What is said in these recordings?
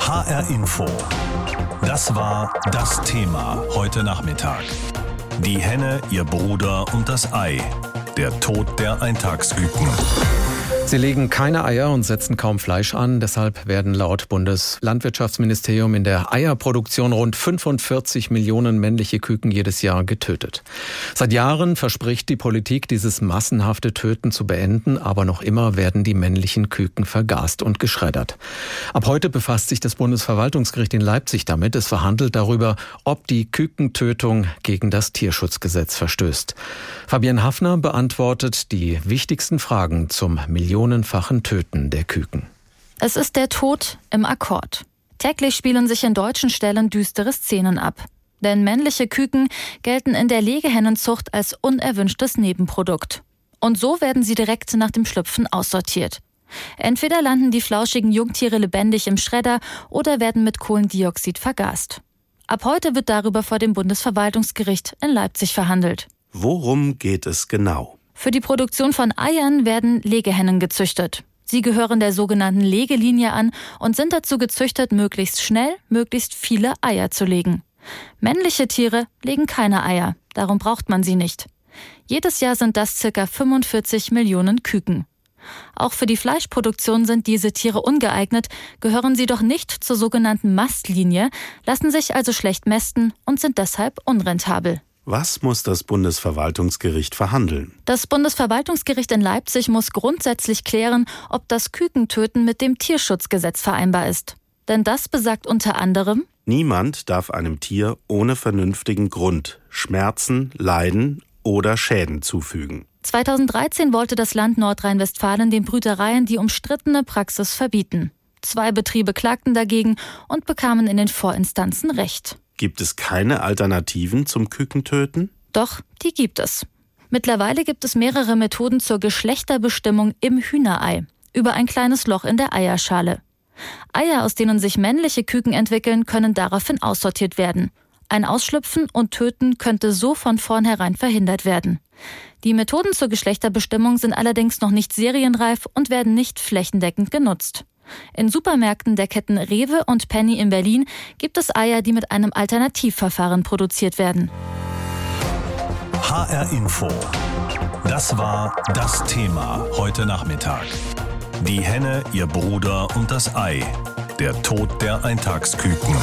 HR Info. Das war das Thema heute Nachmittag. Die Henne, ihr Bruder und das Ei. Der Tod der Eintagsküken. Sie legen keine Eier und setzen kaum Fleisch an. Deshalb werden laut Bundeslandwirtschaftsministerium in der Eierproduktion rund 45 Millionen männliche Küken jedes Jahr getötet. Seit Jahren verspricht die Politik, dieses massenhafte Töten zu beenden, aber noch immer werden die männlichen Küken vergast und geschreddert. Ab heute befasst sich das Bundesverwaltungsgericht in Leipzig damit. Es verhandelt darüber, ob die Kükentötung gegen das Tierschutzgesetz verstößt. Fabienne Haffner beantwortet die wichtigsten Fragen zum millionenfachen Töten der Küken. Es ist der Tod im Akkord. Täglich spielen sich in deutschen Ställen düstere Szenen ab. Denn männliche Küken gelten in der Legehennenzucht als unerwünschtes Nebenprodukt. Und so werden sie direkt nach dem Schlüpfen aussortiert. Entweder landen die flauschigen Jungtiere lebendig im Schredder oder werden mit Kohlendioxid vergast. Ab heute wird darüber vor dem Bundesverwaltungsgericht in Leipzig verhandelt. Worum geht es genau? Für die Produktion von Eiern werden Legehennen gezüchtet. Sie gehören der sogenannten Legelinie an und sind dazu gezüchtet, möglichst schnell, möglichst viele Eier zu legen. Männliche Tiere legen keine Eier, darum braucht man sie nicht. Jedes Jahr sind das ca. 45 Millionen Küken. Auch für die Fleischproduktion sind diese Tiere ungeeignet, gehören sie doch nicht zur sogenannten Mastlinie, lassen sich also schlecht mästen und sind deshalb unrentabel. Was muss das Bundesverwaltungsgericht verhandeln? Das Bundesverwaltungsgericht in Leipzig muss grundsätzlich klären, ob das Kükentöten mit dem Tierschutzgesetz vereinbar ist. Denn das besagt unter anderem: Niemand darf einem Tier ohne vernünftigen Grund Schmerzen, Leiden oder Schäden zufügen. 2013 wollte das Land Nordrhein-Westfalen den Brütereien die umstrittene Praxis verbieten. 2 Betriebe klagten dagegen und bekamen in den Vorinstanzen Recht. Gibt es keine Alternativen zum Kükentöten? Doch, die gibt es. Mittlerweile gibt es mehrere Methoden zur Geschlechterbestimmung im Hühnerei, über ein kleines Loch in der Eierschale. Eier, aus denen sich männliche Küken entwickeln, können daraufhin aussortiert werden. Ein Ausschlüpfen und Töten könnte so von vornherein verhindert werden. Die Methoden zur Geschlechterbestimmung sind allerdings noch nicht serienreif und werden nicht flächendeckend genutzt. In Supermärkten der Ketten Rewe und Penny in Berlin gibt es Eier, die mit einem Alternativverfahren produziert werden. HR Info. Das war das Thema heute Nachmittag. Die Henne, ihr Bruder und das Ei. Der Tod der Eintagsküken.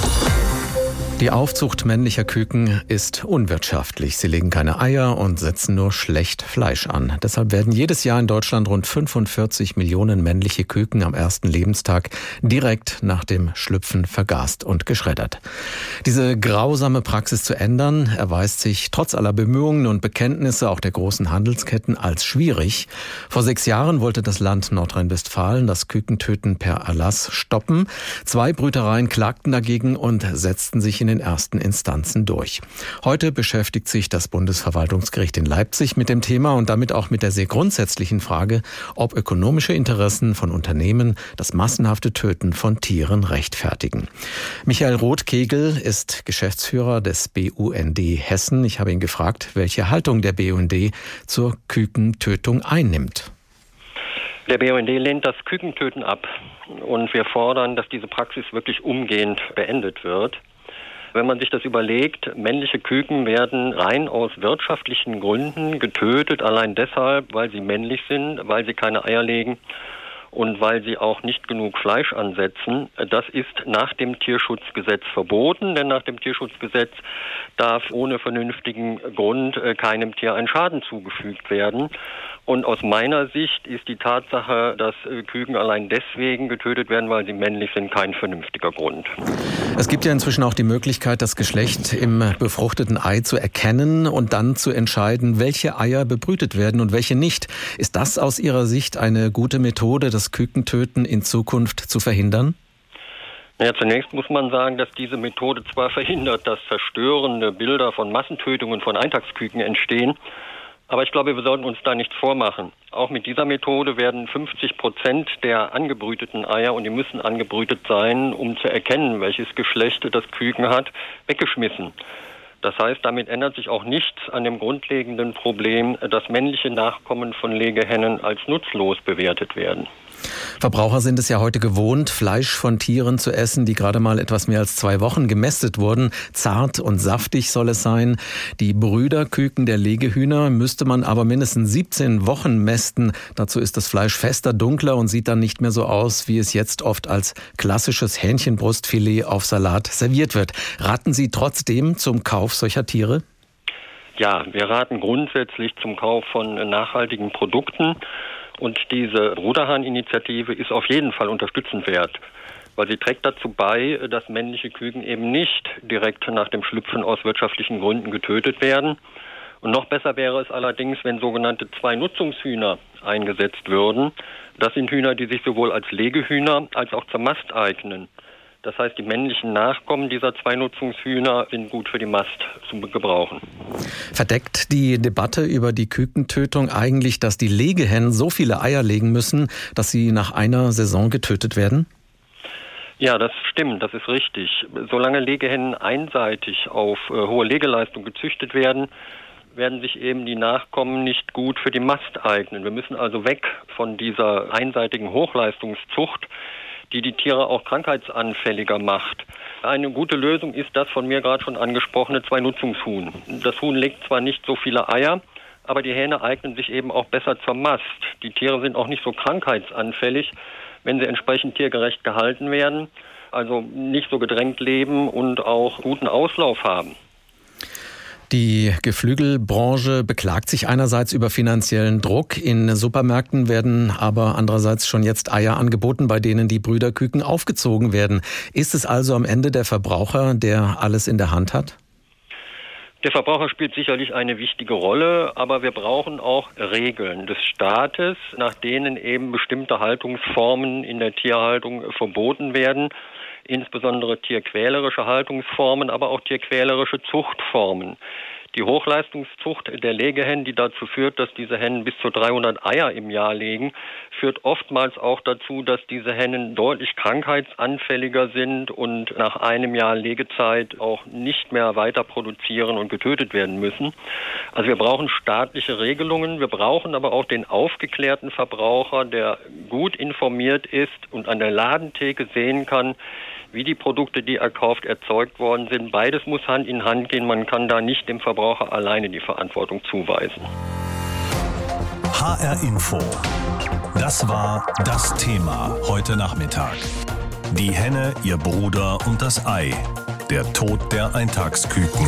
Die Aufzucht männlicher Küken ist unwirtschaftlich. Sie legen keine Eier und setzen nur schlecht Fleisch an. Deshalb werden jedes Jahr in Deutschland rund 45 Millionen männliche Küken am ersten Lebenstag direkt nach dem Schlüpfen vergast und geschreddert. Diese grausame Praxis zu ändern, erweist sich trotz aller Bemühungen und Bekenntnisse auch der großen Handelsketten als schwierig. Vor 6 Jahren wollte das Land Nordrhein-Westfalen das Kükentöten per Erlass stoppen. 2 Brütereien klagten dagegen und setzten sich in den ersten Instanzen durch. Heute beschäftigt sich das Bundesverwaltungsgericht in Leipzig mit dem Thema und damit auch mit der sehr grundsätzlichen Frage, ob ökonomische Interessen von Unternehmen das massenhafte Töten von Tieren rechtfertigen. Michael Rothkegel ist Geschäftsführer des BUND Hessen. Ich habe ihn gefragt, welche Haltung der BUND zur Kükentötung einnimmt. Der BUND lehnt das Kükentöten ab und wir fordern, dass diese Praxis wirklich umgehend beendet wird. Wenn man sich das überlegt, männliche Küken werden rein aus wirtschaftlichen Gründen getötet, allein deshalb, weil sie männlich sind, weil sie keine Eier legen und weil sie auch nicht genug Fleisch ansetzen. Das ist nach dem Tierschutzgesetz verboten, denn nach dem Tierschutzgesetz darf ohne vernünftigen Grund keinem Tier ein Schaden zugefügt werden. Und aus meiner Sicht ist die Tatsache, dass Küken allein deswegen getötet werden, weil sie männlich sind, kein vernünftiger Grund. Es gibt ja inzwischen auch die Möglichkeit, das Geschlecht im befruchteten Ei zu erkennen und dann zu entscheiden, welche Eier bebrütet werden und welche nicht. Ist das aus Ihrer Sicht eine gute Methode, das Kükentöten in Zukunft zu verhindern? Ja, zunächst muss man sagen, dass diese Methode zwar verhindert, dass verstörende Bilder von Massentötungen von Eintagsküken entstehen, aber ich glaube, wir sollten uns da nichts vormachen. Auch mit dieser Methode werden 50% der angebrüteten Eier, und die müssen angebrütet sein, um zu erkennen, welches Geschlecht das Küken hat, weggeschmissen. Das heißt, damit ändert sich auch nichts an dem grundlegenden Problem, dass männliche Nachkommen von Legehennen als nutzlos bewertet werden. Verbraucher sind es ja heute gewohnt, Fleisch von Tieren zu essen, die gerade mal etwas mehr als 2 Wochen gemästet wurden. Zart und saftig soll es sein. Die Brüderküken der Legehühner müsste man aber mindestens 17 Wochen mästen. Dazu ist das Fleisch fester, dunkler und sieht dann nicht mehr so aus, wie es jetzt oft als klassisches Hähnchenbrustfilet auf Salat serviert wird. Raten Sie trotzdem zum Kauf solcher Tiere? Ja, wir raten grundsätzlich zum Kauf von nachhaltigen Produkten. Und diese Bruderhahn-Initiative ist auf jeden Fall unterstützenswert, weil sie trägt dazu bei, dass männliche Küken eben nicht direkt nach dem Schlüpfen aus wirtschaftlichen Gründen getötet werden. Und noch besser wäre es allerdings, wenn sogenannte Zwei-Nutzungshühner eingesetzt würden. Das sind Hühner, die sich sowohl als Legehühner als auch zur Mast eignen. Das heißt, die männlichen Nachkommen dieser Zwei-Nutzungshühner sind gut für die Mast zu gebrauchen. Verdeckt die Debatte über die Kükentötung eigentlich, dass die Legehennen so viele Eier legen müssen, dass sie nach einer Saison getötet werden? Ja, das stimmt, das ist richtig. Solange Legehennen einseitig auf hohe Legeleistung gezüchtet werden, werden sich eben die Nachkommen nicht gut für die Mast eignen. Wir müssen also weg von dieser einseitigen Hochleistungszucht, die die Tiere auch krankheitsanfälliger macht. Eine gute Lösung ist das von mir gerade schon angesprochene Zwei-Nutzungshuhn. Das Huhn legt zwar nicht so viele Eier, aber die Hähne eignen sich eben auch besser zur Mast. Die Tiere sind auch nicht so krankheitsanfällig, wenn sie entsprechend tiergerecht gehalten werden, also nicht so gedrängt leben und auch guten Auslauf haben. Die Geflügelbranche beklagt sich einerseits über finanziellen Druck. In Supermärkten werden aber andererseits schon jetzt Eier angeboten, bei denen die Brüderküken aufgezogen werden. Ist es also am Ende der Verbraucher, der alles in der Hand hat? Der Verbraucher spielt sicherlich eine wichtige Rolle, aber wir brauchen auch Regeln des Staates, nach denen eben bestimmte Haltungsformen in der Tierhaltung verboten werden. Insbesondere tierquälerische Haltungsformen, aber auch tierquälerische Zuchtformen. Die Hochleistungszucht der Legehennen, die dazu führt, dass diese Hennen bis zu 300 Eier im Jahr legen, führt oftmals auch dazu, dass diese Hennen deutlich krankheitsanfälliger sind und nach einem Jahr Legezeit auch nicht mehr weiter produzieren und getötet werden müssen. Also wir brauchen staatliche Regelungen, wir brauchen aber auch den aufgeklärten Verbraucher, der gut informiert ist und an der Ladentheke sehen kann, wie die Produkte, die er kauft, erzeugt worden sind. Beides muss Hand in Hand gehen. Man kann da nicht dem Verbraucher alleine die Verantwortung zuweisen. HR Info. Das war das Thema heute Nachmittag. Die Henne, ihr Bruder und das Ei. Der Tod der Eintagsküken.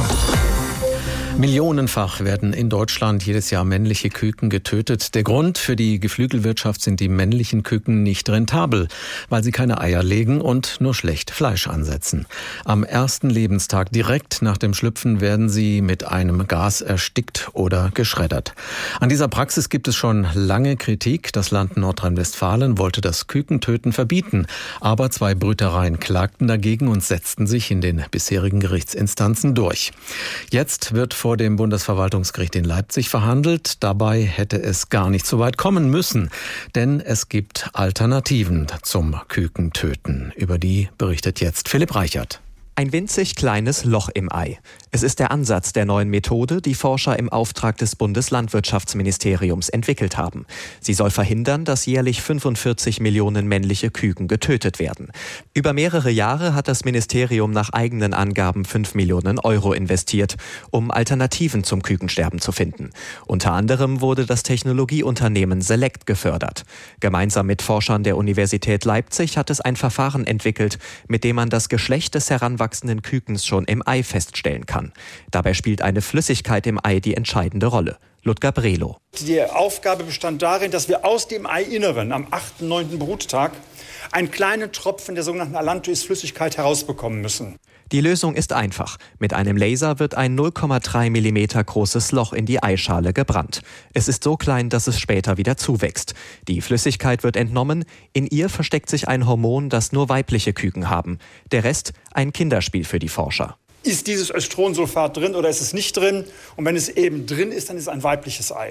Millionenfach werden in Deutschland jedes Jahr männliche Küken getötet. Der Grund für die Geflügelwirtschaft sind die männlichen Küken nicht rentabel, weil sie keine Eier legen und nur schlecht Fleisch ansetzen. Am ersten Lebenstag direkt nach dem Schlüpfen werden sie mit einem Gas erstickt oder geschreddert. An dieser Praxis gibt es schon lange Kritik. Das Land Nordrhein-Westfalen wollte das Kükentöten verbieten. Aber 2 Brütereien klagten dagegen und setzten sich in den bisherigen Gerichtsinstanzen durch. Jetzt wird vor dem Bundesverwaltungsgericht in Leipzig verhandelt. Dabei hätte es gar nicht so weit kommen müssen, denn es gibt Alternativen zum Kükentöten. Über die berichtet jetzt Philipp Reichert. Ein winzig kleines Loch im Ei. Es ist der Ansatz der neuen Methode, die Forscher im Auftrag des Bundeslandwirtschaftsministeriums entwickelt haben. Sie soll verhindern, dass jährlich 45 Millionen männliche Küken getötet werden. Über mehrere Jahre hat das Ministerium nach eigenen Angaben 5 Millionen Euro investiert, um Alternativen zum Kükensterben zu finden. Unter anderem wurde das Technologieunternehmen Select gefördert. Gemeinsam mit Forschern der Universität Leipzig hat es ein Verfahren entwickelt, mit dem man das Geschlecht des heranwachsenden Kükens schon im Ei feststellen kann. Dabei spielt eine Flüssigkeit im Ei die entscheidende Rolle. Ludger Brelo. Die Aufgabe bestand darin, dass wir aus dem Eiinneren am 8., 9. Bruttag einen kleinen Tropfen der sogenannten Allantois-Flüssigkeit herausbekommen müssen. Die Lösung ist einfach. Mit einem Laser wird ein 0,3 mm großes Loch in die Eischale gebrannt. Es ist so klein, dass es später wieder zuwächst. Die Flüssigkeit wird entnommen. In ihr versteckt sich ein Hormon, das nur weibliche Küken haben. Der Rest ein Kinderspiel für die Forscher. Ist dieses Östronsulfat drin oder ist es nicht drin? Und wenn es eben drin ist, dann ist es ein weibliches Ei.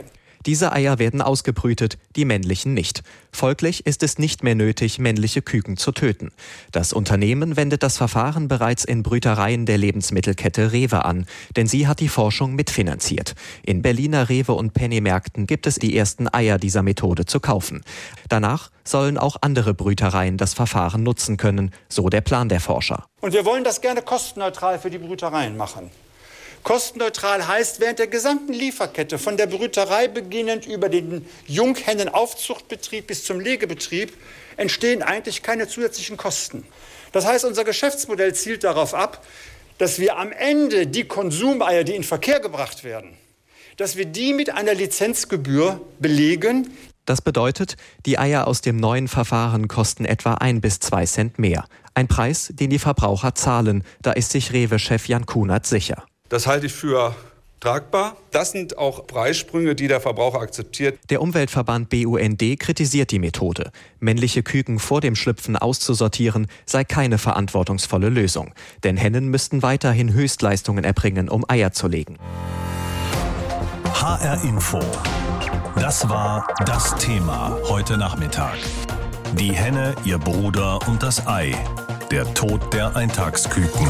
Diese Eier werden ausgebrütet, die männlichen nicht. Folglich ist es nicht mehr nötig, männliche Küken zu töten. Das Unternehmen wendet das Verfahren bereits in Brütereien der Lebensmittelkette Rewe an, denn sie hat die Forschung mitfinanziert. In Berliner Rewe- und Penny-Märkten gibt es die ersten Eier dieser Methode zu kaufen. Danach sollen auch andere Brütereien das Verfahren nutzen können, so der Plan der Forscher. Und wir wollen das gerne kostenneutral für die Brütereien machen. Kostenneutral heißt, während der gesamten Lieferkette, von der Brüterei beginnend über den Junghennen-Aufzuchtbetrieb bis zum Legebetrieb, entstehen eigentlich keine zusätzlichen Kosten. Das heißt, unser Geschäftsmodell zielt darauf ab, dass wir am Ende die Konsumeier, die in Verkehr gebracht werden, dass wir die mit einer Lizenzgebühr belegen. Das bedeutet, die Eier aus dem neuen Verfahren kosten etwa 1 bis 2 Cent mehr. Ein Preis, den die Verbraucher zahlen, da ist sich Rewe-Chef Jan Kunert sicher. Das halte ich für tragbar. Das sind auch Preissprünge, die der Verbraucher akzeptiert. Der Umweltverband BUND kritisiert die Methode. Männliche Küken vor dem Schlüpfen auszusortieren, sei keine verantwortungsvolle Lösung. Denn Hennen müssten weiterhin Höchstleistungen erbringen, um Eier zu legen. HR Info. Das war das Thema heute Nachmittag. Die Henne, ihr Bruder und das Ei. Der Tod der Eintagsküken.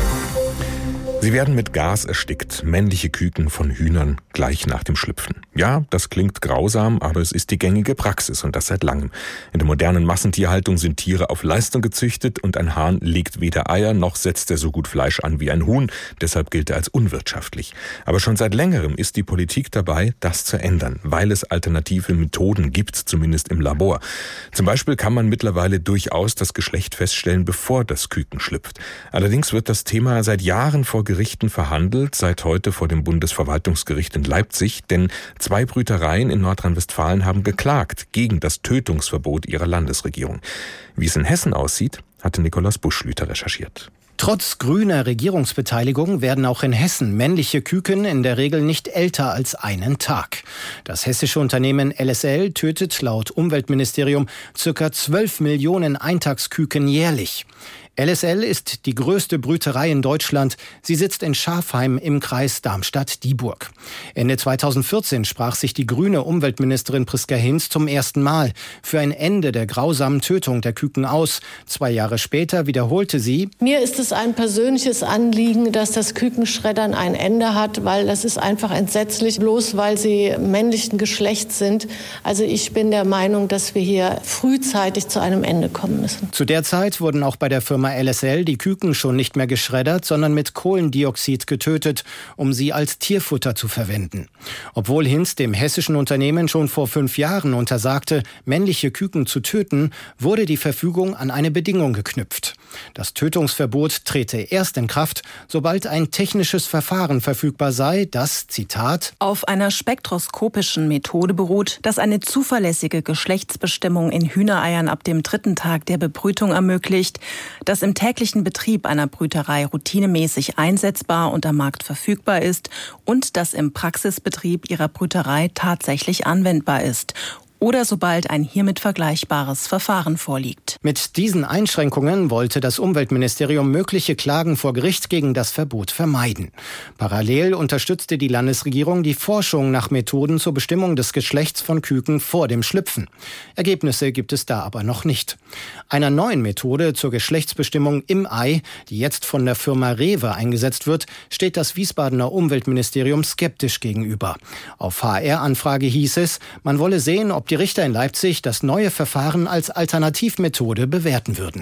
Sie werden mit Gas erstickt, männliche Küken von Hühnern gleich nach dem Schlüpfen. Ja, das klingt grausam, aber es ist die gängige Praxis und das seit langem. In der modernen Massentierhaltung sind Tiere auf Leistung gezüchtet und ein Hahn legt weder Eier noch setzt er so gut Fleisch an wie ein Huhn. Deshalb gilt er als unwirtschaftlich. Aber schon seit längerem ist die Politik dabei, das zu ändern, weil es alternative Methoden gibt, zumindest im Labor. Zum Beispiel kann man mittlerweile durchaus das Geschlecht feststellen, bevor das Küken schlüpft. Allerdings wird das Thema seit Jahren vor Gerichten verhandelt, seit heute vor dem Bundesverwaltungsgericht in Leipzig, denn 2 Brütereien in Nordrhein-Westfalen haben geklagt gegen das Tötungsverbot ihrer Landesregierung. Wie es in Hessen aussieht, hatte Nikolaus Buschlüter recherchiert. Trotz grüner Regierungsbeteiligung werden auch in Hessen männliche Küken in der Regel nicht älter als einen Tag. Das hessische Unternehmen LSL tötet laut Umweltministerium ca. 12 Millionen Eintagsküken jährlich. LSL ist die größte Brüterei in Deutschland. Sie sitzt in Schafheim im Kreis Darmstadt-Dieburg. Ende 2014 sprach sich die grüne Umweltministerin Priska Hinz zum ersten Mal für ein Ende der grausamen Tötung der Küken aus. 2 Jahre später wiederholte sie: Mir ist es ein persönliches Anliegen, dass das Kükenschreddern ein Ende hat, weil das ist einfach entsetzlich, bloß weil sie männlichen Geschlechts sind. Also ich bin der Meinung, dass wir hier frühzeitig zu einem Ende kommen müssen. Zu der Zeit wurden auch bei der Firma LSL die Küken schon nicht mehr geschreddert, sondern mit Kohlendioxid getötet, um sie als Tierfutter zu verwenden. Obwohl Hinz dem hessischen Unternehmen schon vor 5 Jahren untersagte, männliche Küken zu töten, wurde die Verfügung an eine Bedingung geknüpft. Das Tötungsverbot trete erst in Kraft, sobald ein technisches Verfahren verfügbar sei, das, Zitat, auf einer spektroskopischen Methode beruht, das eine zuverlässige Geschlechtsbestimmung in Hühnereiern ab dem 3. Tag der Bebrütung ermöglicht, das im täglichen Betrieb einer Brüterei routinemäßig einsetzbar und am Markt verfügbar ist und das im Praxisbetrieb ihrer Brüterei tatsächlich anwendbar ist. Oder sobald ein hiermit vergleichbares Verfahren vorliegt. Mit diesen Einschränkungen wollte das Umweltministerium mögliche Klagen vor Gericht gegen das Verbot vermeiden. Parallel unterstützte die Landesregierung die Forschung nach Methoden zur Bestimmung des Geschlechts von Küken vor dem Schlüpfen. Ergebnisse gibt es da aber noch nicht. Einer neuen Methode zur Geschlechtsbestimmung im Ei, die jetzt von der Firma Rewe eingesetzt wird, steht das Wiesbadener Umweltministerium skeptisch gegenüber. Auf HR-Anfrage hieß es, man wolle sehen, ob die Richter in Leipzig das neue Verfahren als Alternativmethode bewerten würden.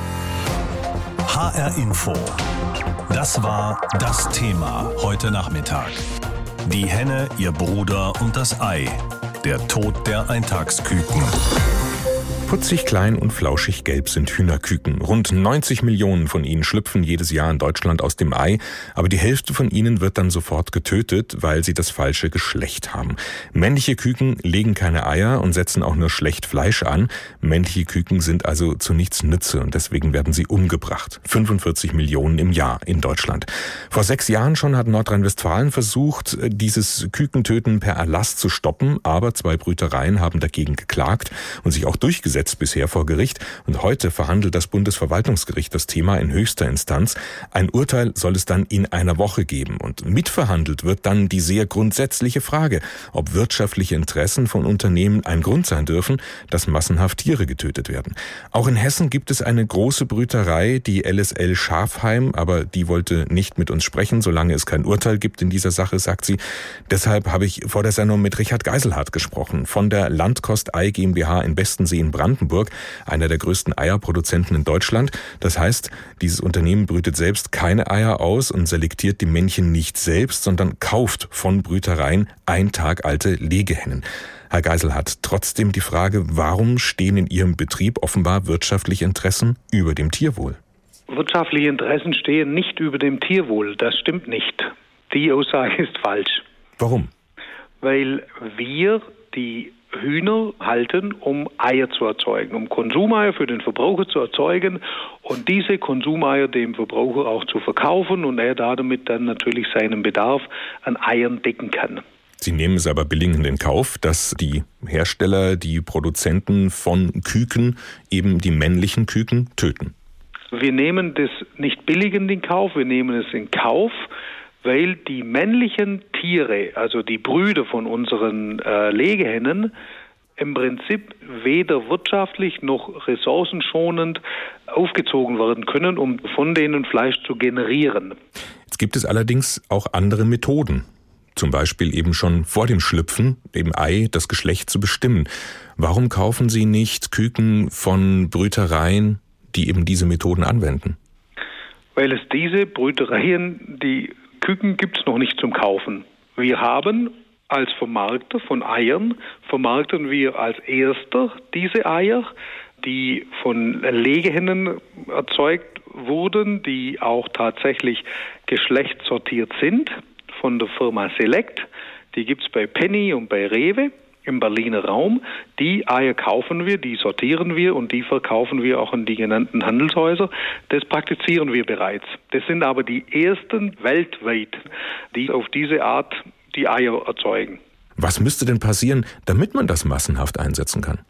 HR Info. Das war das Thema heute Nachmittag. Die Henne, ihr Bruder und das Ei. Der Tod der Eintagsküken. Putzig klein und flauschig gelb sind Hühnerküken. Rund 90 Millionen von ihnen schlüpfen jedes Jahr in Deutschland aus dem Ei, aber die Hälfte von ihnen wird dann sofort getötet, weil sie das falsche Geschlecht haben. Männliche Küken legen keine Eier und setzen auch nur schlecht Fleisch an. Männliche Küken sind also zu nichts Nütze und deswegen werden sie umgebracht. 45 Millionen im Jahr in Deutschland. Vor 6 Jahren schon hat Nordrhein-Westfalen versucht, dieses Kükentöten per Erlass zu stoppen, aber 2 Brütereien haben dagegen geklagt und sich auch durchgesetzt. Gesetz bisher vor Gericht und heute verhandelt das Bundesverwaltungsgericht das Thema in höchster Instanz. Ein Urteil soll es dann in einer Woche geben und mitverhandelt wird dann die sehr grundsätzliche Frage, ob wirtschaftliche Interessen von Unternehmen ein Grund sein dürfen, dass massenhaft Tiere getötet werden. Auch in Hessen gibt es eine große Brüterei, die LSL Schafheim, aber die wollte nicht mit uns sprechen, solange es kein Urteil gibt in dieser Sache, sagt sie. Deshalb habe ich vor der Sendung mit Richard Geiselhardt gesprochen, von der Landkost Ei GmbH in Bestensee in Brandenburg, einer der größten Eierproduzenten in Deutschland. Das heißt, dieses Unternehmen brütet selbst keine Eier aus und selektiert die Männchen nicht selbst, sondern kauft von Brütereien 1 Tag alte Legehennen. Herr Geiselhardt, trotzdem die Frage, warum stehen in Ihrem Betrieb offenbar wirtschaftliche Interessen über dem Tierwohl? Wirtschaftliche Interessen stehen nicht über dem Tierwohl. Das stimmt nicht. Die Aussage ist falsch. Warum? Weil wir die Hühner halten, um Eier zu erzeugen, um Konsumeier für den Verbraucher zu erzeugen und diese Konsumeier dem Verbraucher auch zu verkaufen und er damit dann natürlich seinen Bedarf an Eiern decken kann. Sie nehmen es aber billigend in Kauf, dass die Hersteller, die Produzenten von Küken eben die männlichen Küken töten. Wir nehmen das nicht billigend in Kauf, wir nehmen es in Kauf, weil die männlichen Tiere, also die Brüder von unseren Legehennen, im Prinzip weder wirtschaftlich noch ressourcenschonend aufgezogen werden können, um von denen Fleisch zu generieren. Jetzt gibt es allerdings auch andere Methoden. Zum Beispiel eben schon vor dem Schlüpfen, dem Ei, das Geschlecht zu bestimmen. Warum kaufen Sie nicht Küken von Brütereien, die eben diese Methoden anwenden? Weil es diese Brütereien, die Küken gibt es noch nicht zum Kaufen. Wir haben als Vermarkter von Eiern, vermarkten wir als erster diese Eier, die von Legehennen erzeugt wurden, die auch tatsächlich geschlechtssortiert sind, von der Firma Select. Die gibt es bei Penny und bei Rewe im Berliner Raum. Die Eier kaufen wir, die sortieren wir und die verkaufen wir auch in die genannten Handelshäuser. Das praktizieren wir bereits. Das sind aber die ersten weltweit, die auf diese Art die Eier erzeugen. Was müsste denn passieren, damit man das massenhaft einsetzen kann?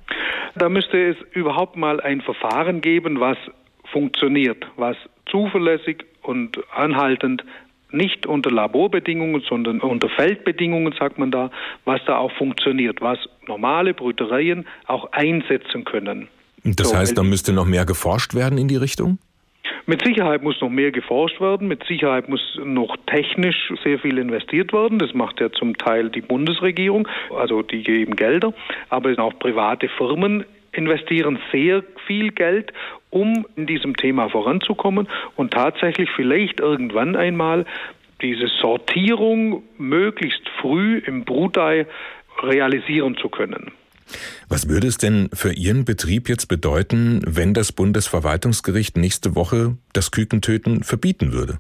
Da müsste es überhaupt mal ein Verfahren geben, was funktioniert, was zuverlässig und anhaltend nicht unter Laborbedingungen, sondern unter Feldbedingungen, sagt man da, was da auch funktioniert, was normale Brütereien auch einsetzen können. Das heißt, da müsste noch mehr geforscht werden in die Richtung? Mit Sicherheit muss noch mehr geforscht werden, mit Sicherheit muss noch technisch sehr viel investiert werden. Das macht ja zum Teil die Bundesregierung, also die geben Gelder, aber auch private Firmen investieren sehr viel Geld, um in diesem Thema voranzukommen und tatsächlich vielleicht irgendwann einmal diese Sortierung möglichst früh im Brutei realisieren zu können. Was würde es denn für Ihren Betrieb jetzt bedeuten, wenn das Bundesverwaltungsgericht nächste Woche das Kükentöten verbieten würde?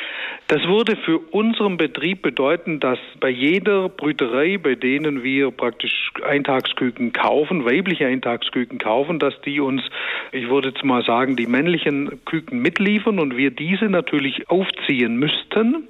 Das würde für unseren Betrieb bedeuten, dass bei jeder Brüterei, bei denen wir praktisch Eintagsküken kaufen, weibliche Eintagsküken kaufen, dass die uns, ich würde jetzt mal sagen, die männlichen Küken mitliefern und wir diese natürlich aufziehen müssten.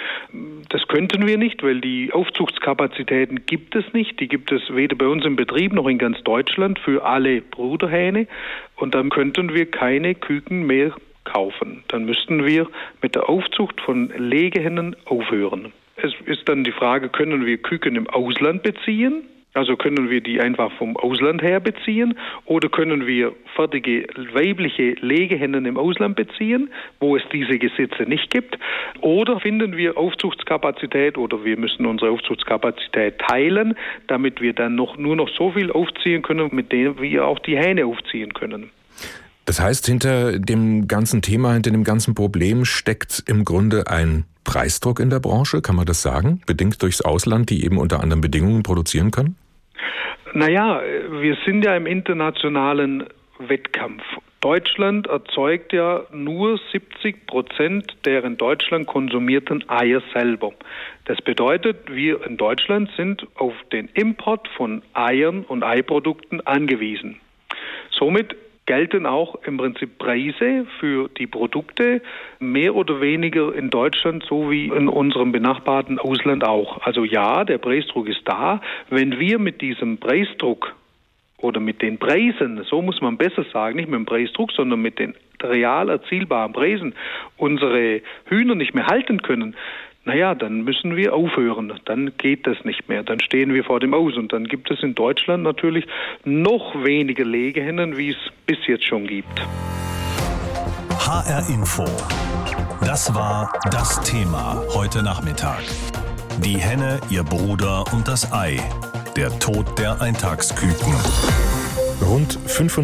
Das könnten wir nicht, weil die Aufzuchtskapazitäten gibt es nicht. Die gibt es weder bei uns im Betrieb noch in ganz Deutschland für alle Bruderhähne. Und dann könnten wir keine Küken mehr kaufen. Dann müssten wir mit der Aufzucht von Legehennen aufhören. Es ist dann die Frage, können wir Küken im Ausland beziehen? Also können wir die einfach vom Ausland her beziehen oder können wir fertige weibliche Legehennen im Ausland beziehen, wo es diese Gesetze nicht gibt? Oder finden wir Aufzuchtskapazität oder wir müssen unsere Aufzuchtskapazität teilen, damit wir dann nur noch so viel aufziehen können, mit dem wir auch die Hähne aufziehen können. Das heißt, hinter dem ganzen Thema, hinter dem ganzen Problem steckt im Grunde ein Preisdruck in der Branche, kann man das sagen? Bedingt durchs Ausland, die eben unter anderen Bedingungen produzieren können? Naja, wir sind ja im internationalen Wettkampf. Deutschland erzeugt ja nur 70% der in Deutschland konsumierten Eier selber. Das bedeutet, wir in Deutschland sind auf den Import von Eiern und Eiprodukten angewiesen. Somit gelten auch im Prinzip Preise für die Produkte mehr oder weniger in Deutschland so wie in unserem benachbarten Ausland auch. Also ja, der Preisdruck ist da. Wenn wir mit diesem Preisdruck oder mit den Preisen, so muss man besser sagen, nicht mit dem Preisdruck, sondern mit den real erzielbaren Preisen, unsere Hühner nicht mehr halten können, dann müssen wir aufhören. Dann geht das nicht mehr. Dann stehen wir vor dem Aus. Und dann gibt es in Deutschland natürlich noch weniger Legehennen, wie es bis jetzt schon gibt. HR Info. Das war das Thema heute Nachmittag. Die Henne, ihr Bruder und das Ei. Der Tod der Eintagsküken. Rund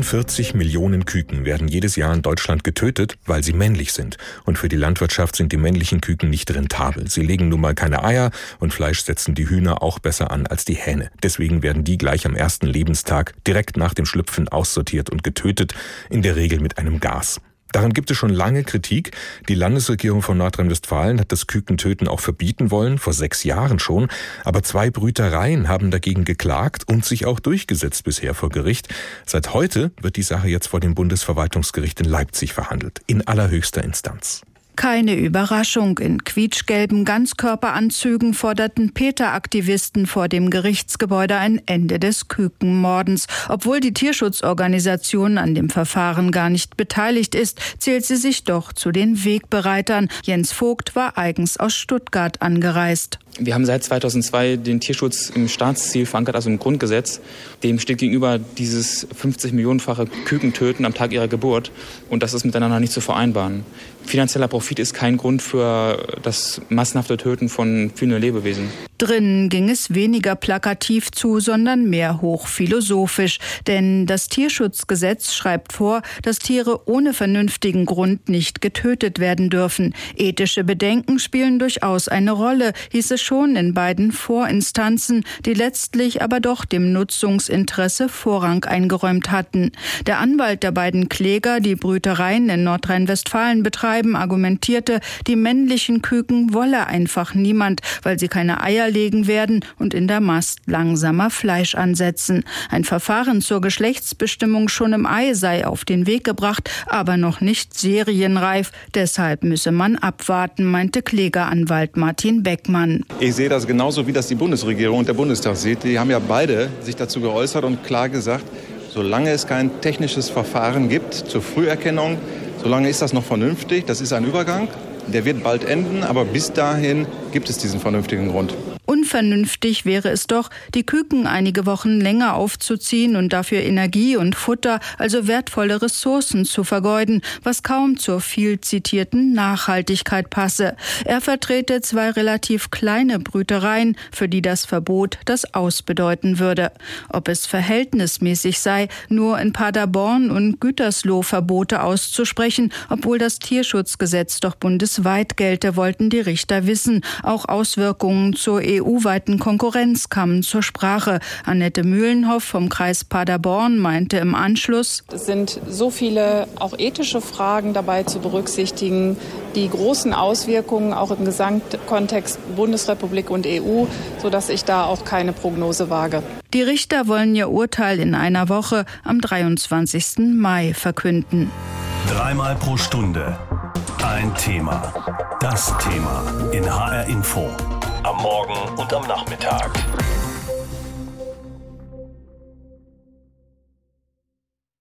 45 Millionen Küken werden jedes Jahr in Deutschland getötet, weil sie männlich sind. Und für die Landwirtschaft sind die männlichen Küken nicht rentabel. Sie legen nun mal keine Eier und Fleisch setzen die Hühner auch besser an als die Hähne. Deswegen werden die gleich am ersten Lebenstag direkt nach dem Schlüpfen aussortiert und getötet, in der Regel mit einem Gas. Daran gibt es schon lange Kritik. Die Landesregierung von Nordrhein-Westfalen hat das Kükentöten auch verbieten wollen, vor 6 Jahren schon. Aber 2 Brütereien haben dagegen geklagt und sich auch durchgesetzt bisher vor Gericht. Seit heute wird die Sache jetzt vor dem Bundesverwaltungsgericht in Leipzig verhandelt, in allerhöchster Instanz. Keine Überraschung. In quietschgelben Ganzkörperanzügen forderten PETA-Aktivisten vor dem Gerichtsgebäude ein Ende des Kükenmordens. Obwohl die Tierschutzorganisation an dem Verfahren gar nicht beteiligt ist, zählt sie sich doch zu den Wegbereitern. Jens Vogt war eigens aus Stuttgart angereist. Wir haben seit 2002 den Tierschutz im Staatsziel verankert, also im Grundgesetz. Dem steht gegenüber dieses 50-millionenfache Kükentöten am Tag ihrer Geburt. Und das ist miteinander nicht zu vereinbaren. Finanzieller Profit ist kein Grund für das massenhafte Töten von fühlenden Lebewesen. Drinnen ging es weniger plakativ zu, sondern mehr hochphilosophisch. Denn das Tierschutzgesetz schreibt vor, dass Tiere ohne vernünftigen Grund nicht getötet werden dürfen. Ethische Bedenken spielen durchaus eine Rolle, hieß es schon in beiden Vorinstanzen, die letztlich aber doch dem Nutzungsinteresse Vorrang eingeräumt hatten. Der Anwalt der beiden Kläger, die Brütereien in Nordrhein-Westfalen betreiben, argumentierte, die männlichen Küken wolle einfach niemand, weil sie keine Eier legen werden und in der Mast langsamer Fleisch ansetzen. Ein Verfahren zur Geschlechtsbestimmung schon im Ei sei auf den Weg gebracht, aber noch nicht serienreif. Deshalb müsse man abwarten, meinte Klägeranwalt Martin Beckmann. Ich sehe das genauso, wie das die Bundesregierung und der Bundestag sieht. Die haben ja beide sich dazu geäußert und klar gesagt, solange es kein technisches Verfahren gibt zur Früherkennung, solange ist das noch vernünftig. Das ist ein Übergang. Der wird bald enden, aber bis dahin gibt es diesen vernünftigen Grund. Unvernünftig wäre es doch, die Küken einige Wochen länger aufzuziehen und dafür Energie und Futter, also wertvolle Ressourcen zu vergeuden, was kaum zur viel zitierten Nachhaltigkeit passe. Er vertrete 2 relativ kleine Brütereien, für die das Verbot das Aus bedeuten würde. Ob es verhältnismäßig sei, nur in Paderborn und Gütersloh Verbote auszusprechen, obwohl das Tierschutzgesetz doch bundesweit gelte, wollten die Richter wissen. Auch Auswirkungen zur EU-weiten Konkurrenz kamen zur Sprache. Annette Mühlenhoff vom Kreis Paderborn meinte im Anschluss: Es sind so viele auch ethische Fragen dabei zu berücksichtigen, die großen Auswirkungen auch im Gesamtkontext Bundesrepublik und EU, sodass ich da auch keine Prognose wage. Die Richter wollen ihr Urteil in einer Woche am 23. Mai verkünden. 3-mal pro Stunde ein Thema. Das Thema in HR Info. Am Morgen und am Nachmittag.